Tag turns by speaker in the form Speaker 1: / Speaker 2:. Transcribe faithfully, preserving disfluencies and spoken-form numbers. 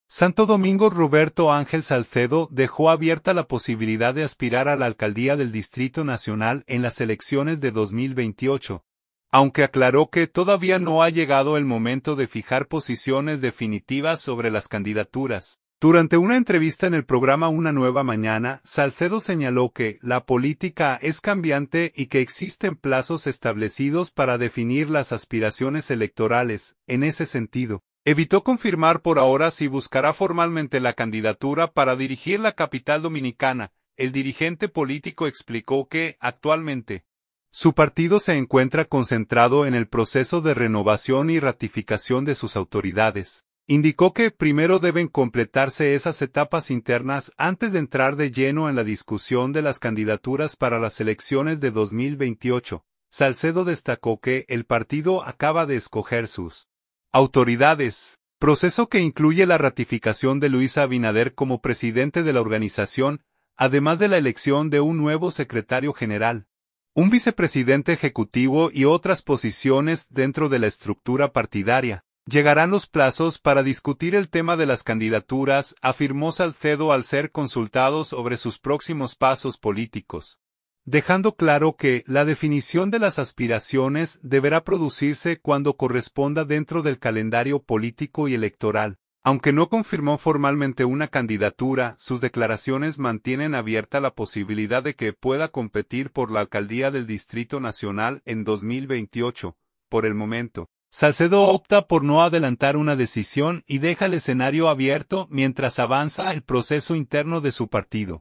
Speaker 1: Santo Domingo. Roberto Ángel Salcedo dejó abierta la posibilidad de aspirar a la alcaldía del Distrito Nacional en las elecciones de dos mil veintiocho, aunque aclaró que todavía no ha llegado el momento de fijar posiciones definitivas sobre las candidaturas. Durante una entrevista en el programa Una Nueva Mañana, Salcedo señaló que la política es cambiante y que existen plazos establecidos para definir las aspiraciones electorales. En ese sentido, evitó confirmar por ahora si buscará formalmente la candidatura para dirigir la capital dominicana. El dirigente político explicó que, actualmente, su partido se encuentra concentrado en el proceso de renovación y ratificación de sus autoridades. Indicó que primero deben completarse esas etapas internas antes de entrar de lleno en la discusión de las candidaturas para las elecciones de dos mil veintiocho. Salcedo destacó que el partido acaba de escoger sus autoridades, proceso que incluye la ratificación de Luis Abinader como presidente de la organización, además de la elección de un nuevo secretario general, un vicepresidente ejecutivo y otras posiciones dentro de la estructura partidaria. Llegarán los plazos para discutir el tema de las candidaturas, afirmó Salcedo al ser consultado sobre sus próximos pasos políticos, dejando claro que la definición de las aspiraciones deberá producirse cuando corresponda dentro del calendario político y electoral. Aunque no confirmó formalmente una candidatura, sus declaraciones mantienen abierta la posibilidad de que pueda competir por la alcaldía del Distrito Nacional en dos mil veintiocho. Por el momento, Salcedo opta por no adelantar una decisión y deja el escenario abierto mientras avanza el proceso interno de su partido.